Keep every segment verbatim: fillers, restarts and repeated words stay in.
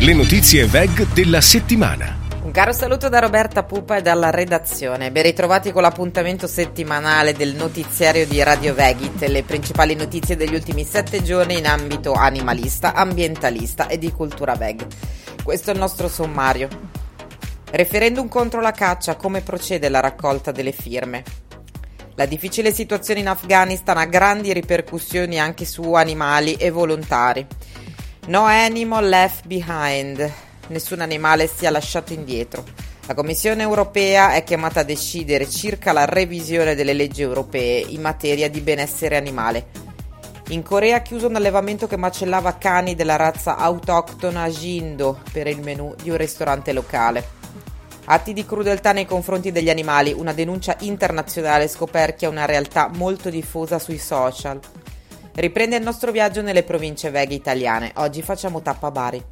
Le notizie V E G della settimana. Un caro saluto da Roberta Pupa e dalla redazione. Ben ritrovati con l'appuntamento settimanale del notiziario di Radio Vegit, le principali notizie degli ultimi sette giorni in ambito animalista, ambientalista e di cultura veg. Questo è il nostro sommario. Referendum contro la caccia, come procede la raccolta delle firme? La difficile situazione in Afghanistan ha grandi ripercussioni anche su animali e volontari. No animal left behind. Nessun animale sia lasciato indietro. La Commissione europea è chiamata a decidere circa la revisione delle leggi europee in materia di benessere animale. In Corea ha chiuso un allevamento che macellava cani della razza autoctona Jindo per il menù di un ristorante locale. Atti di crudeltà nei confronti degli animali, una denuncia internazionale scoperchia una realtà molto diffusa sui social. Riprende il nostro viaggio nelle province veghe italiane. Oggi facciamo tappa a Bari.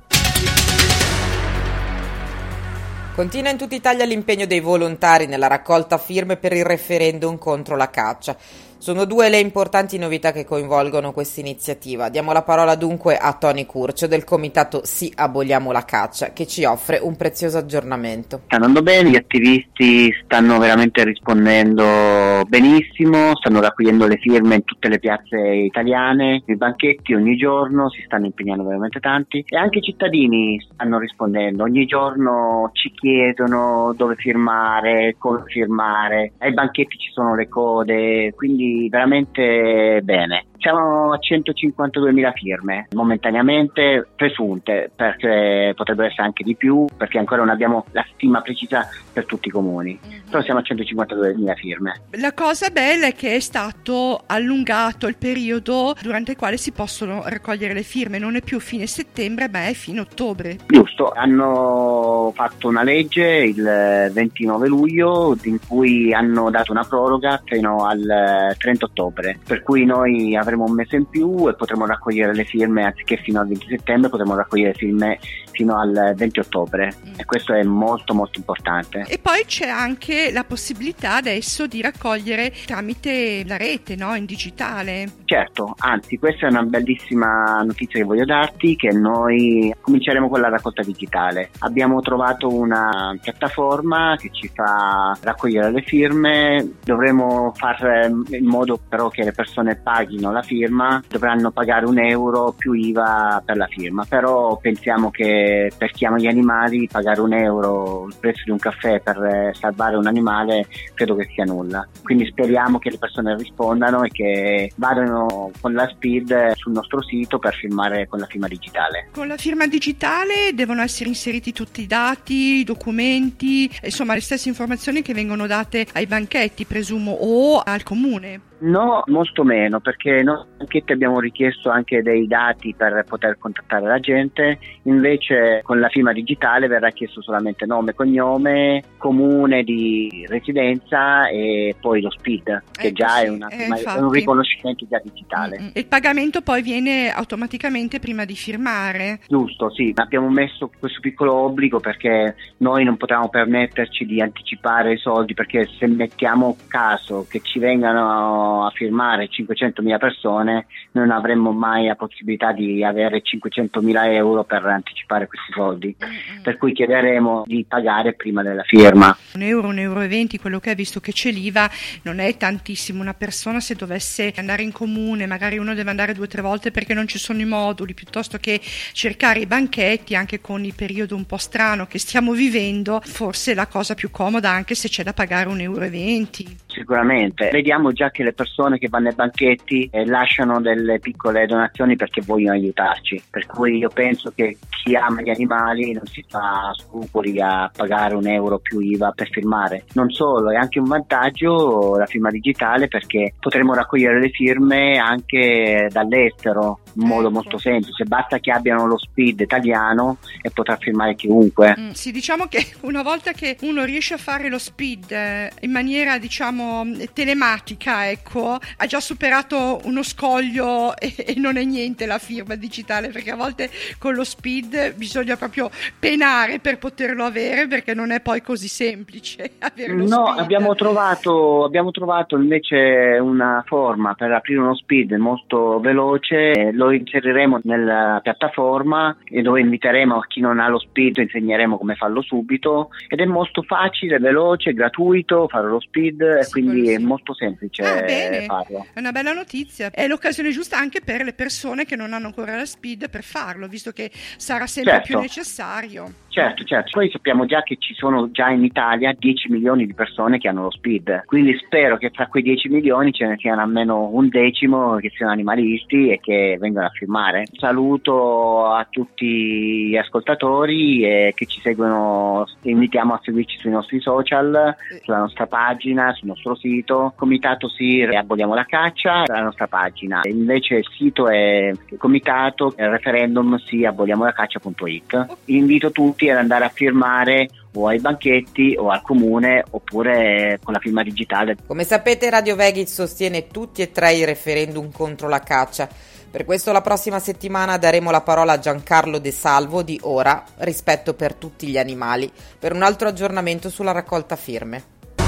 Continua in tutta Italia l'impegno dei volontari nella raccolta firme per il referendum contro la caccia. Sono due le importanti novità che coinvolgono questa iniziativa. Diamo la parola dunque a Tony Curcio del comitato Sì Aboliamo la Caccia, che ci offre un prezioso aggiornamento. Sta andando bene, gli attivisti stanno veramente rispondendo benissimo, stanno raccogliendo le firme in tutte le piazze italiane, i banchetti ogni giorno, si stanno impegnando veramente tanti e anche i cittadini stanno rispondendo. Ogni giorno ci chiedono dove firmare, come firmare, ai banchetti ci sono le code, quindi veramente bene. Siamo a centocinquantaduemila firme, momentaneamente presunte, perché potrebbero essere anche di più, perché ancora non abbiamo la stima precisa per tutti i comuni, mm-hmm. Però siamo a centocinquantaduemila firme. La cosa bella è che è stato allungato il periodo durante il quale si possono raccogliere le firme, non è più fine settembre, ma è fine ottobre. Giusto, hanno fatto una legge il ventinove luglio in cui hanno dato una proroga fino al trenta ottobre, per cui noi avremo un mese in più e potremo raccogliere le firme anziché fino al venti settembre, potremo raccogliere firme fino al venti ottobre mm. e questo è molto molto importante. E poi c'è anche la possibilità adesso di raccogliere tramite la rete, no? In digitale. Certo, anzi questa è una bellissima notizia che voglio darti, che noi cominceremo con la raccolta digitale. Abbiamo trovato una piattaforma che ci fa raccogliere le firme, dovremo fare in modo però che le persone paghino la firma, dovranno pagare un euro più I V A per la firma, però pensiamo che per chi ama gli animali pagare un euro il prezzo di un caffè per salvare un animale credo che sia nulla, quindi speriamo che le persone rispondano e che vadano con la SPID sul nostro sito per firmare con la firma digitale. Con la firma digitale devono essere inseriti tutti i dati, i documenti, insomma le stesse informazioni che vengono date ai banchetti, presumo, o al comune. No, molto meno, perché noi anche abbiamo richiesto anche dei dati per poter contattare la gente, invece con la firma digitale verrà chiesto solamente nome, cognome, comune di residenza e poi lo SPID, che eh, già sì, è, una firma, eh, è un riconoscimento già digitale. Mm-hmm. Il pagamento poi viene automaticamente prima di firmare? Giusto, sì, abbiamo messo questo piccolo obbligo perché noi non potevamo permetterci di anticipare i soldi, perché se mettiamo caso che ci vengano a firmare cinquecentomila persone non avremmo mai la possibilità di avere cinquecentomila euro per anticipare questi soldi, mm-hmm. Per cui chiederemo di pagare prima della firma. Un euro, un euro e venti, quello che è, visto che c'è l'I V A, non è tantissimo. Una persona se dovesse andare in comune, magari uno deve andare due o tre volte perché non ci sono i moduli, piuttosto che cercare i banchetti, anche con il periodo un po' strano che stiamo vivendo, forse è la cosa più comoda, anche se c'è da pagare un euro e venti. Sicuramente, vediamo già che le persone che vanno ai banchetti eh, lasciano delle piccole donazioni perché vogliono aiutarci, per cui io penso che chi ama gli animali non si fa scrupoli a pagare un euro più I V A per firmare. Non solo, è anche un vantaggio la firma digitale, perché potremo raccogliere le firme anche dall'estero in modo ecco. molto semplice, basta che abbiano lo SPID italiano e potrà firmare chiunque. Mm, sì, diciamo che una volta che uno riesce a fare lo SPID eh, in maniera diciamo telematica, ecco, ha già superato uno scoglio e, e non è niente la firma digitale, perché a volte con lo SPID Speed bisogna proprio penare per poterlo avere, perché non è poi così semplice avere lo No, Speed. abbiamo trovato, abbiamo trovato invece una forma per aprire uno Speed molto veloce, lo inseriremo nella piattaforma e dove inviteremo chi non ha lo Speed, insegneremo come farlo subito, ed è molto facile, veloce, gratuito fare lo Speed, e Sì, quindi quello è sì. molto semplice Ah, bene. farlo. È una bella notizia, è l'occasione giusta anche per le persone che non hanno ancora la Speed per farlo, visto che sarà sempre Certo. più necessario. Certo, certo. Poi sappiamo già che ci sono già in Italia dieci milioni di persone che hanno lo Speed, quindi spero che tra quei dieci milioni ce ne siano almeno un decimo che siano animalisti e che vengano a firmare. Saluto a tutti gli ascoltatori e che ci seguono, invitiamo a seguirci sui nostri social, sulla nostra pagina, sul nostro sito, Comitato Sir Aboliamo la Caccia, la nostra pagina. Invece il sito è Comitato Referendum Sì Aboliamo la Caccia punto it. Invito tutti ad andare a firmare o ai banchetti o al comune oppure con la firma digitale. Come sapete, Radio Vegit sostiene tutti e tre i referendum contro la caccia. Per questo la prossima settimana daremo la parola a Giancarlo De Salvo di Ora, Rispetto per tutti gli animali, per un altro aggiornamento sulla raccolta firme.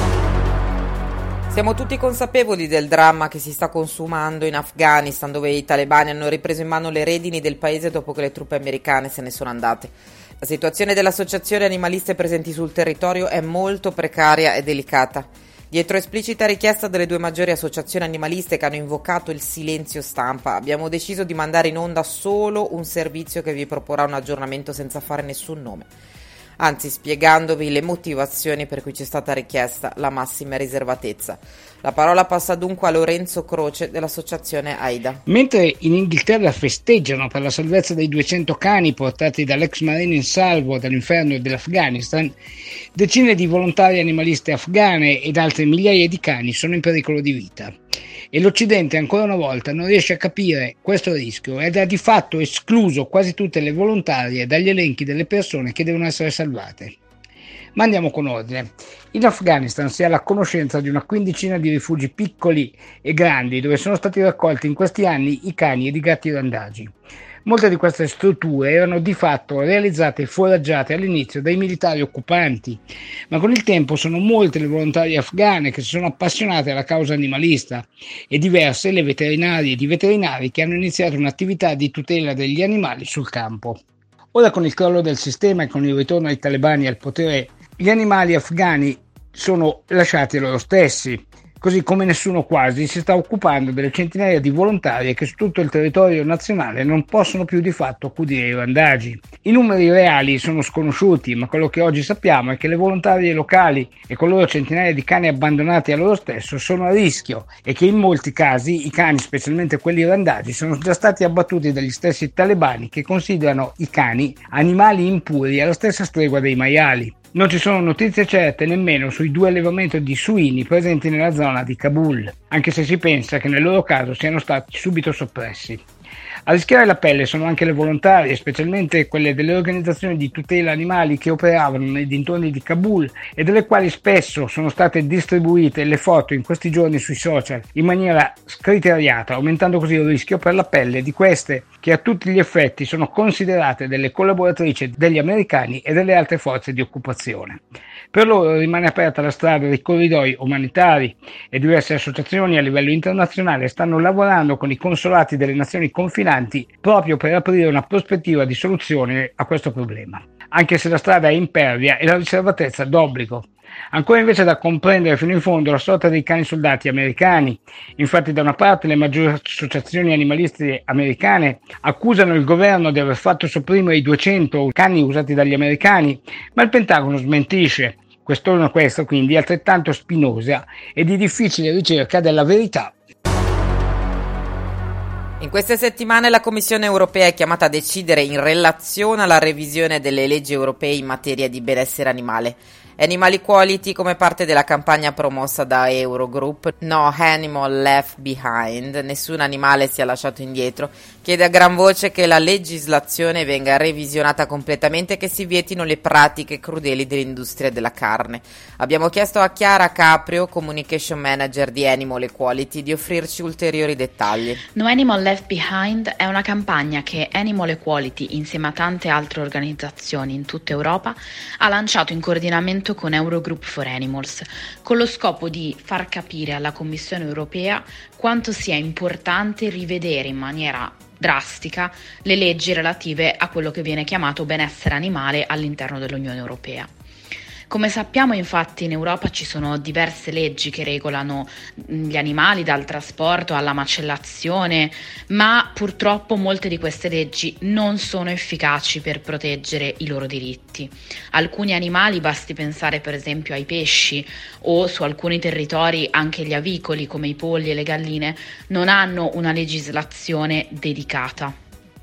Siamo tutti consapevoli del dramma che si sta consumando in Afghanistan, dove i talebani hanno ripreso in mano le redini del paese dopo che le truppe americane se ne sono andate. La situazione delle associazioni animaliste presenti sul territorio è molto precaria e delicata. Dietro esplicita richiesta delle due maggiori associazioni animaliste che hanno invocato il silenzio stampa, abbiamo deciso di mandare in onda solo un servizio che vi proporrà un aggiornamento senza fare nessun nome. Anzi, spiegandovi le motivazioni per cui c'è stata richiesta la massima riservatezza. La parola passa dunque a Lorenzo Croce dell'associazione AIDA. Mentre in Inghilterra festeggiano per la salvezza dei duecento cani portati dall'ex marino in salvo dall'inferno dell'Afghanistan, decine di volontarie animaliste afghane ed altre migliaia di cani sono in pericolo di vita. E l'Occidente ancora una volta non riesce a capire questo rischio ed ha di fatto escluso quasi tutte le volontarie dagli elenchi delle persone che devono essere salvate. Ma andiamo con ordine. In Afghanistan si ha la conoscenza di una quindicina di rifugi piccoli e grandi dove sono stati raccolti in questi anni i cani ed i gatti randagi. Molte di queste strutture erano di fatto realizzate e foraggiate all'inizio dai militari occupanti, ma con il tempo sono molte le volontarie afghane che si sono appassionate alla causa animalista e diverse le veterinarie ed i veterinari che hanno iniziato un'attività di tutela degli animali sul campo. Ora, con il crollo del sistema e con il ritorno ai talebani al potere, gli animali afghani sono lasciati a loro stessi, così come nessuno quasi si sta occupando delle centinaia di volontarie che su tutto il territorio nazionale non possono più di fatto accudire i randagi. I numeri reali sono sconosciuti, ma quello che oggi sappiamo è che le volontarie locali e con loro centinaia di cani abbandonati a loro stesso sono a rischio e che in molti casi i cani, specialmente quelli randagi, sono già stati abbattuti dagli stessi talebani che considerano i cani animali impuri alla stessa stregua dei maiali. Non ci sono notizie certe nemmeno sui due allevamenti di suini presenti nella zona di Kabul, anche se si pensa che nel loro caso siano stati subito soppressi. A rischiare la pelle sono anche le volontarie, specialmente quelle delle organizzazioni di tutela animali che operavano nei dintorni di Kabul e delle quali spesso sono state distribuite le foto in questi giorni sui social in maniera scriteriata, aumentando così il rischio per la pelle di queste che a tutti gli effetti sono considerate delle collaboratrici degli americani e delle altre forze di occupazione. Per loro rimane aperta la strada dei corridoi umanitari e diverse associazioni a livello internazionale stanno lavorando con i consolati delle nazioni confinanti proprio per aprire una prospettiva di soluzione a questo problema, anche se la strada è impervia e la riservatezza d'obbligo. Ancora invece da comprendere fino in fondo la sorta dei cani soldati americani. Infatti, da una parte le maggiori associazioni animaliste americane accusano il governo di aver fatto sopprimere i duecento cani usati dagli americani, ma il Pentagono smentisce. Quest'ora questa quindi è altrettanto spinosa e di difficile ricerca della verità. In queste settimane la Commissione europea è chiamata a decidere in relazione alla revisione delle leggi europee in materia di benessere animale. Animal Equality, come parte della campagna promossa da Eurogroup No Animal Left Behind, nessun animale sia lasciato indietro, chiede a gran voce che la legislazione venga revisionata completamente e che si vietino le pratiche crudeli dell'industria della carne. Abbiamo chiesto a Chiara Caprio, Communication Manager di Animal Equality, di offrirci ulteriori dettagli. No Animal Left Behind è una campagna che Animal Equality, insieme a tante altre organizzazioni in tutta Europa, ha lanciato in coordinamento con Eurogroup for Animals, con lo scopo di far capire alla Commissione europea quanto sia importante rivedere in maniera drastica le leggi relative a quello che viene chiamato benessere animale all'interno dell'Unione Europea. Come sappiamo, infatti, in Europa ci sono diverse leggi che regolano gli animali, dal trasporto alla macellazione, ma purtroppo molte di queste leggi non sono efficaci per proteggere i loro diritti. Alcuni animali, basti pensare per esempio ai pesci, o su alcuni territori anche gli avicoli come i polli e le galline, non hanno una legislazione dedicata.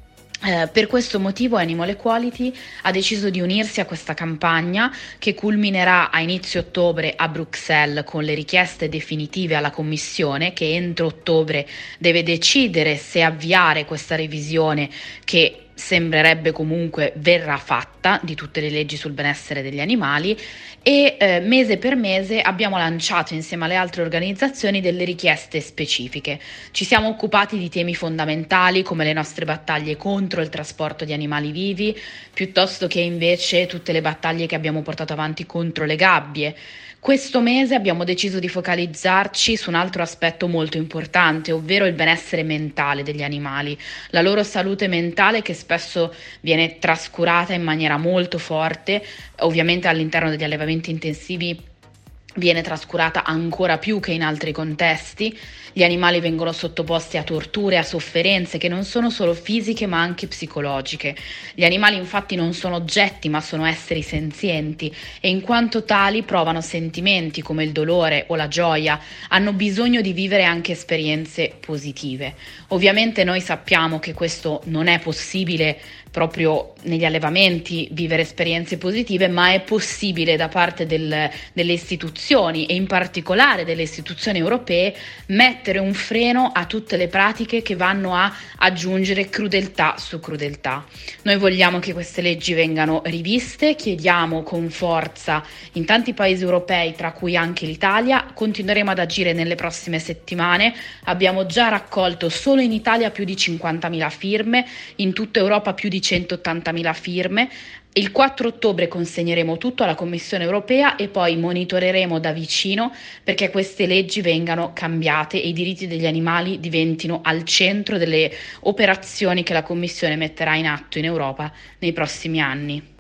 Eh, per questo motivo Animal Equality ha deciso di unirsi a questa campagna, che culminerà a inizio ottobre a Bruxelles con le richieste definitive alla Commissione, che entro ottobre deve decidere se avviare questa revisione che sembrerebbe comunque verrà fatta di tutte le leggi sul benessere degli animali, e eh, mese per mese abbiamo lanciato insieme alle altre organizzazioni delle richieste specifiche. Ci siamo occupati di temi fondamentali come le nostre battaglie contro il trasporto di animali vivi, piuttosto che invece tutte le battaglie che abbiamo portato avanti contro le gabbie. Questo mese abbiamo deciso di focalizzarci su un altro aspetto molto importante, ovvero il benessere mentale degli animali, la loro salute mentale, che spesso viene trascurata in maniera molto forte. Ovviamente all'interno degli allevamenti intensivi viene trascurata ancora più che in altri contesti. Gli animali vengono sottoposti a torture, a sofferenze che non sono solo fisiche ma anche psicologiche. Gli animali infatti non sono oggetti ma sono esseri senzienti, e in quanto tali provano sentimenti come il dolore o la gioia, hanno bisogno di vivere anche esperienze positive. Ovviamente noi sappiamo che questo non è possibile proprio negli allevamenti, vivere esperienze positive, ma è possibile da parte del, delle istituzioni, e in particolare delle istituzioni europee, mettere un freno a tutte le pratiche che vanno a aggiungere crudeltà su crudeltà. Noi vogliamo che queste leggi vengano riviste, chiediamo con forza in tanti paesi europei, tra cui anche l'Italia. Continueremo ad agire nelle prossime settimane. Abbiamo già raccolto solo in Italia più di cinquantamila firme, in tutta Europa più di centottantamila firme. Il quattro ottobre consegneremo tutto alla Commissione europea e poi monitoreremo da vicino perché queste leggi vengano cambiate e i diritti degli animali diventino al centro delle operazioni che la Commissione metterà in atto in Europa nei prossimi anni.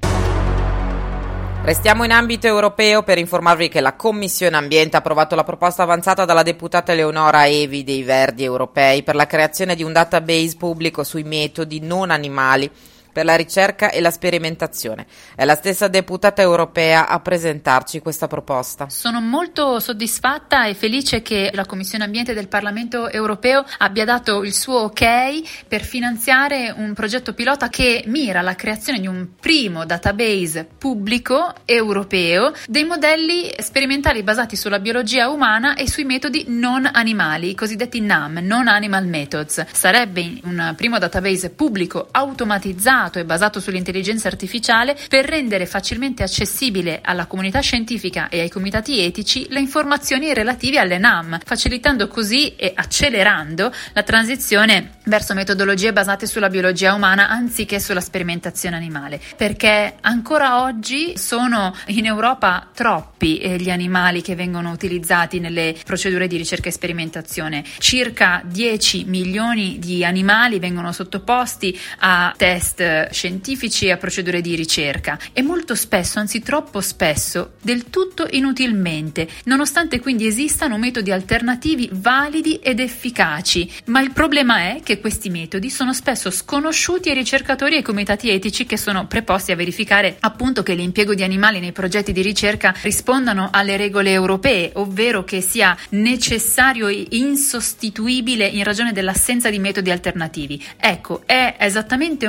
Restiamo in ambito europeo per informarvi che la Commissione Ambiente ha approvato la proposta avanzata dalla deputata Eleonora Evi dei Verdi Europei per la creazione di un database pubblico sui metodi non animali per la ricerca e la sperimentazione. È la stessa deputata europea a presentarci questa proposta. Sono molto soddisfatta e felice che la Commissione Ambiente del Parlamento europeo abbia dato il suo ok per finanziare un progetto pilota che mira alla creazione di un primo database pubblico europeo dei modelli sperimentali basati sulla biologia umana e sui metodi non animali, i cosiddetti N A M, Non Animal Methods. Sarebbe un primo database pubblico automatizzato e basato sull'intelligenza artificiale per rendere facilmente accessibile alla comunità scientifica e ai comitati etici le informazioni relative alle N A M, facilitando così e accelerando la transizione verso metodologie basate sulla biologia umana anziché sulla sperimentazione animale, perché ancora oggi sono in Europa troppi gli animali che vengono utilizzati nelle procedure di ricerca e sperimentazione. Circa dieci milioni di animali vengono sottoposti a test scientifici e a procedure di ricerca, e molto spesso, anzi troppo spesso, del tutto inutilmente, nonostante quindi esistano metodi alternativi validi ed efficaci. Ma il problema è che questi metodi sono spesso sconosciuti ai ricercatori e ai comitati etici che sono preposti a verificare appunto che l'impiego di animali nei progetti di ricerca rispondano alle regole europee, ovvero che sia necessario e insostituibile in ragione dell'assenza di metodi alternativi. Ecco, è esattamente un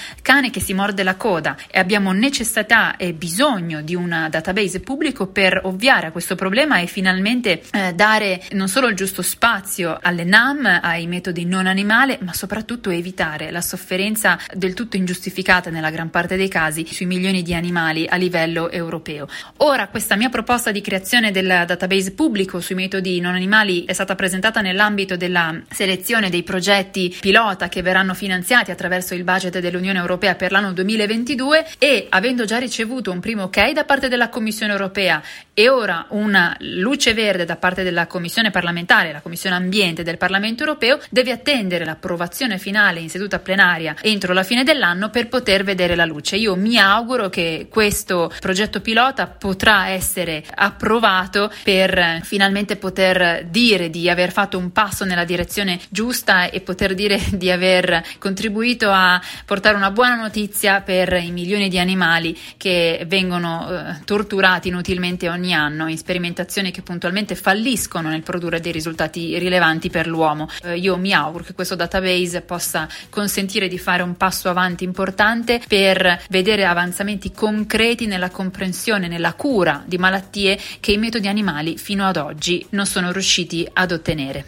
cane che si morde la coda, e abbiamo necessità e bisogno di un database pubblico per ovviare a questo problema e finalmente eh, dare non solo il giusto spazio alle N A M, ai metodi non animale, ma soprattutto evitare la sofferenza del tutto ingiustificata nella gran parte dei casi sui milioni di animali a livello europeo. Ora, questa mia proposta di creazione del database pubblico sui metodi non animali è stata presentata nell'ambito della selezione dei progetti pilota che verranno finanziati attraverso il budget dell'Unione Europea per l'anno duemilaventidue, e avendo già ricevuto un primo ok da parte della Commissione Europea e ora una luce verde da parte della Commissione parlamentare, la Commissione Ambiente del Parlamento Europeo, deve attendere l'approvazione finale in seduta plenaria entro la fine dell'anno per poter vedere la luce. Io mi auguro che questo progetto pilota potrà essere approvato per finalmente poter dire di aver fatto un passo nella direzione giusta e poter dire di aver contribuito a portare una buona notizia per i milioni di animali che vengono eh, torturati inutilmente ogni anno in sperimentazioni che puntualmente falliscono nel produrre dei risultati rilevanti per l'uomo. Eh, io mi auguro che questo database possa consentire di fare un passo avanti importante per vedere avanzamenti concreti nella comprensione, nella cura di malattie che i metodi animali fino ad oggi non sono riusciti ad ottenere.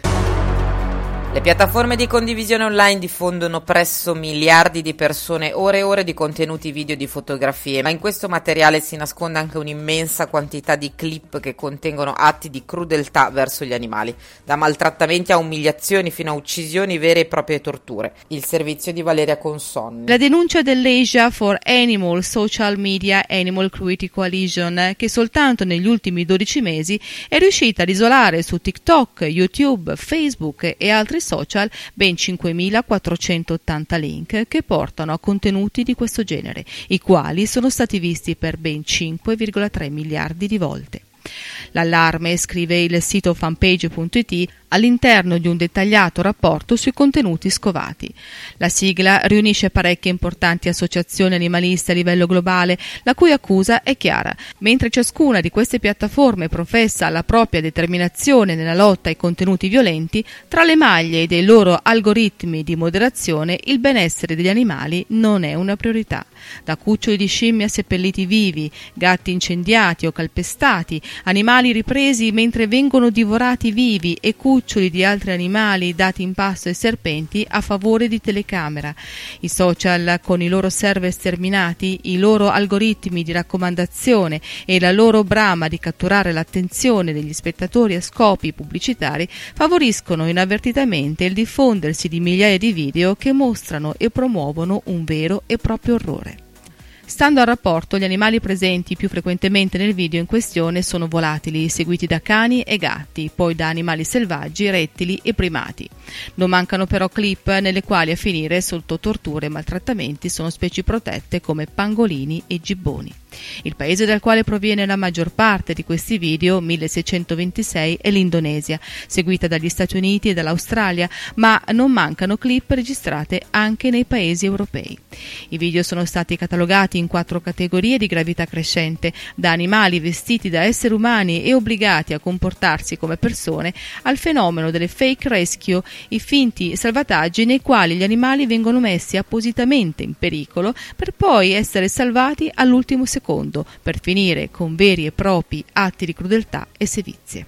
Le piattaforme di condivisione online diffondono presso miliardi di persone ore e ore di contenuti video e di fotografie, ma in questo materiale si nasconde anche un'immensa quantità di clip che contengono atti di crudeltà verso gli animali, da maltrattamenti a umiliazioni fino a uccisioni vere e proprie torture. Il servizio di Valeria Consonni. La denuncia dell'Asia for Animal Social Media Animal Cruelty Coalition, che soltanto negli ultimi dodici mesi è riuscita ad isolare su TikTok, YouTube, Facebook e altri social ben cinquemilaquattrocentottanta link che portano a contenuti di questo genere, i quali sono stati visti per ben cinque virgola tre miliardi di volte. L'allarme, scrive il sito fanpage punto it, all'interno di un dettagliato rapporto sui contenuti scovati. La sigla riunisce parecchie importanti associazioni animaliste a livello globale, la cui accusa è chiara. Mentre ciascuna di queste piattaforme professa la propria determinazione nella lotta ai contenuti violenti, tra le maglie dei loro algoritmi di moderazione il benessere degli animali non è una priorità. Da cuccioli di scimmia seppelliti vivi, gatti incendiati o calpestati, animali ripresi mentre vengono divorati vivi e cuccioli di altri animali dati in pasto ai serpenti a favore di telecamera. I social, con i loro server sterminati, i loro algoritmi di raccomandazione e la loro brama di catturare l'attenzione degli spettatori a scopi pubblicitari, favoriscono inavvertitamente il diffondersi di migliaia di video che mostrano e promuovono un vero e proprio orrore. Stando al rapporto, gli animali presenti più frequentemente nel video in questione sono volatili, seguiti da cani e gatti, poi da animali selvaggi, rettili e primati. Non mancano però clip nelle quali a finire sotto torture e maltrattamenti sono specie protette come pangolini e gibboni. Il paese dal quale proviene la maggior parte di questi video, milleseicentoventisei, è l'Indonesia, seguita dagli Stati Uniti e dall'Australia, ma non mancano clip registrate anche nei paesi europei. I video sono stati catalogati in quattro categorie di gravità crescente, da animali vestiti da esseri umani e obbligati a comportarsi come persone, al fenomeno delle fake rescue, i finti salvataggi nei quali gli animali vengono messi appositamente in pericolo per poi essere salvati all'ultimo secondo, per finire con veri e propri atti di crudeltà e sevizie.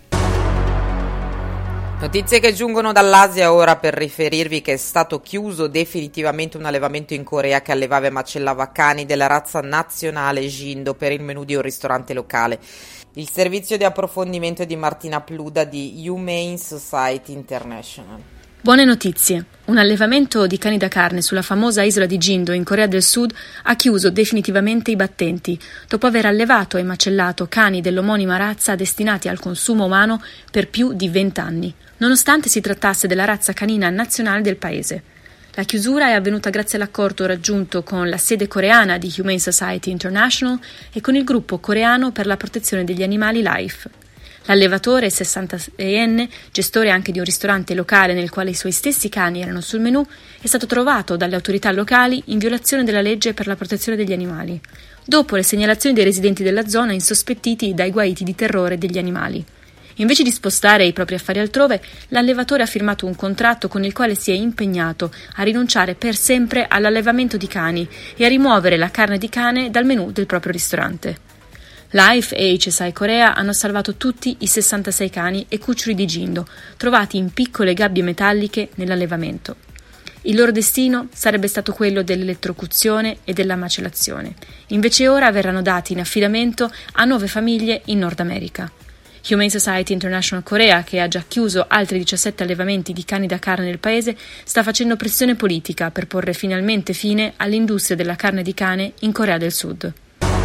Notizie che giungono dall'Asia ora per riferirvi che è stato chiuso definitivamente un allevamento in Corea che allevava e macellava cani della razza nazionale Jindo per il menù di un ristorante locale. Il servizio di approfondimento di Martina Pluda di Humane Society International. Buone notizie. Un allevamento di cani da carne sulla famosa isola di Jindo in Corea del Sud ha chiuso definitivamente i battenti, dopo aver allevato e macellato cani dell'omonima razza destinati al consumo umano per più di vent'anni, nonostante si trattasse della razza canina nazionale del paese. La chiusura è avvenuta grazie all'accordo raggiunto con la sede coreana di Humane Society International e con il gruppo coreano per la protezione degli animali LIFE. L'allevatore, sessantaseienne, gestore anche di un ristorante locale nel quale i suoi stessi cani erano sul menù, è stato trovato dalle autorità locali in violazione della legge per la protezione degli animali, dopo le segnalazioni dei residenti della zona insospettiti dai guaiti di terrore degli animali. Invece di spostare i propri affari altrove, l'allevatore ha firmato un contratto con il quale si è impegnato a rinunciare per sempre all'allevamento di cani e a rimuovere la carne di cane dal menù del proprio ristorante. Life e H S I Korea hanno salvato tutti i sessantasei cani e cuccioli di Jindo, trovati in piccole gabbie metalliche nell'allevamento. Il loro destino sarebbe stato quello dell'elettrocuzione e della macellazione. Invece ora verranno dati in affidamento a nuove famiglie in Nord America. Humane Society International Korea, che ha già chiuso altri diciassette allevamenti di cani da carne nel paese, sta facendo pressione politica per porre finalmente fine all'industria della carne di cane in Corea del Sud.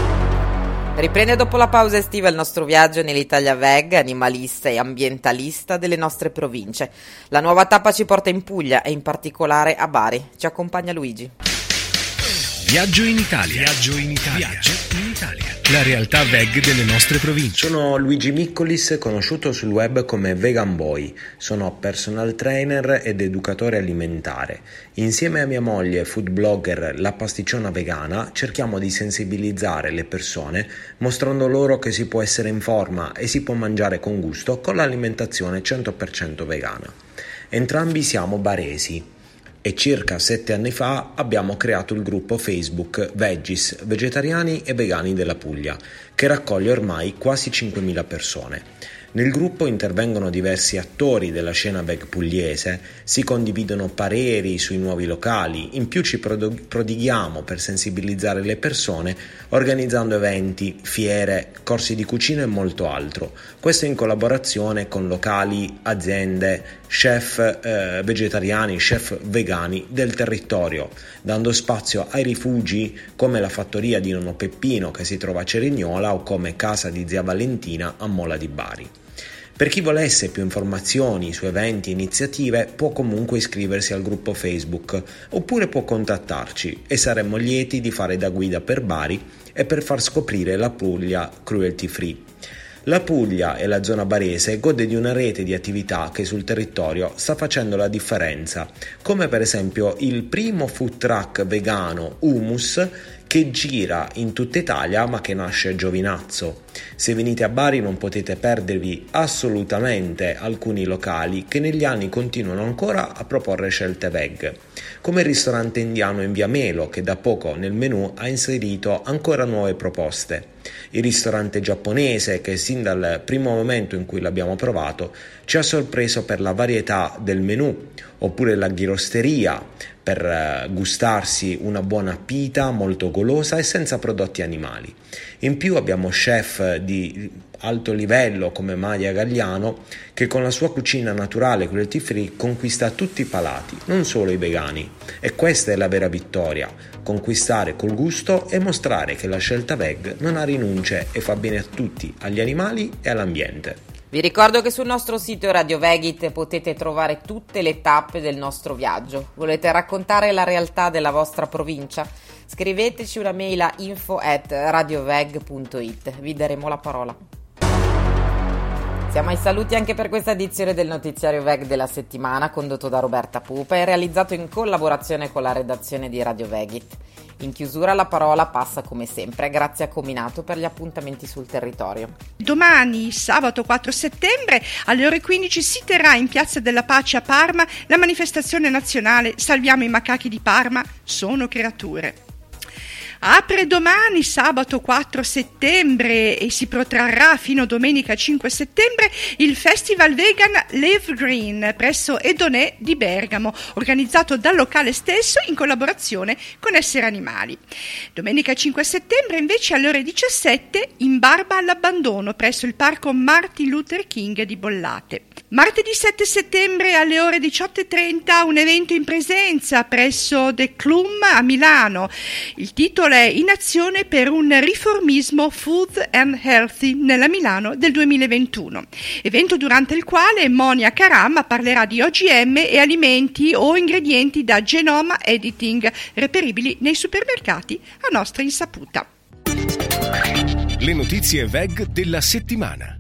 Riprende dopo la pausa estiva il nostro viaggio nell'Italia veg, animalista e ambientalista delle nostre province. La nuova tappa ci porta in Puglia e in particolare a Bari. Ci accompagna Luigi. Viaggio in Italia. Viaggio in Italia. Viaggio in Italia. La realtà veg delle nostre province. Sono Luigi Miccolis, conosciuto sul web come Vegan Boy. Sono personal trainer ed educatore alimentare. Insieme a mia moglie, food blogger La Pasticciona Vegana, cerchiamo di sensibilizzare le persone mostrando loro che si può essere in forma e si può mangiare con gusto con l'alimentazione cento per cento vegana. Entrambi siamo baresi. E circa sette anni fa abbiamo creato il gruppo Facebook Veggies, vegetariani e vegani della Puglia, che raccoglie ormai quasi cinquemila persone. Nel gruppo intervengono diversi attori della scena veg pugliese, si condividono pareri sui nuovi locali, in più ci prodighiamo per sensibilizzare le persone organizzando eventi, fiere, corsi di cucina e molto altro. Questo in collaborazione con locali, aziende, chef eh, vegetariani, chef vegani del territorio, dando spazio ai rifugi come la fattoria di nonno Peppino che si trova a Cerignola o come casa di zia Valentina a Mola di Bari. Per chi volesse più informazioni su eventi e iniziative può comunque iscriversi al gruppo Facebook oppure può contattarci e saremmo lieti di fare da guida per Bari e per far scoprire la Puglia cruelty free. La Puglia e la zona barese gode di una rete di attività che sul territorio sta facendo la differenza, come per esempio il primo food truck vegano Humus che gira in tutta Italia ma che nasce a Giovinazzo. Se venite a Bari non potete perdervi assolutamente alcuni locali che negli anni continuano ancora a proporre scelte veg, come il ristorante indiano in via Melo che da poco nel menù ha inserito ancora nuove proposte, il ristorante giapponese che sin dal primo momento in cui l'abbiamo provato ci ha sorpreso per la varietà del menù, oppure la ghirosteria per gustarsi una buona pita molto golosa e senza prodotti animali. In più abbiamo chef di alto livello come Maria Gagliano che con la sua cucina naturale cruelty free conquista tutti i palati, non solo i vegani. E questa è la vera vittoria, conquistare col gusto e mostrare che la scelta veg non ha rinunce e fa bene a tutti, agli animali e all'ambiente. Vi ricordo che sul nostro sito Radio Vegit potete trovare tutte le tappe del nostro viaggio. Volete raccontare la realtà della vostra provincia? Scriveteci una mail a info at radioveg punto it. Vi daremo la parola. Siamo ai saluti anche per questa edizione del notiziario Veg della settimana, condotto da Roberta Pupa e realizzato in collaborazione con la redazione di Radio Vegit. In chiusura la parola passa come sempre grazie a Cominato per gli appuntamenti sul territorio. Domani, sabato quattro settembre, alle ore quindici si terrà in Piazza della Pace a Parma la manifestazione nazionale Salviamo i macachi di Parma, sono creature. Apre domani, sabato quattro settembre, e si protrarrà fino a domenica cinque settembre il Festival Vegan Live Green presso Edonè di Bergamo, organizzato dal locale stesso in collaborazione con Essere Animali. Domenica cinque settembre invece alle ore diciassette in Barba all'abbandono presso il parco Martin Luther King di Bollate. Martedì sette settembre alle ore diciotto e trenta un evento in presenza presso The Clum a Milano. Il titolo è In azione per un riformismo food and healthy nella Milano del duemilaventuno. Evento durante il quale Monia Karam parlerà di O G M e alimenti o ingredienti da genoma editing reperibili nei supermercati a nostra insaputa. Le notizie Veg della settimana.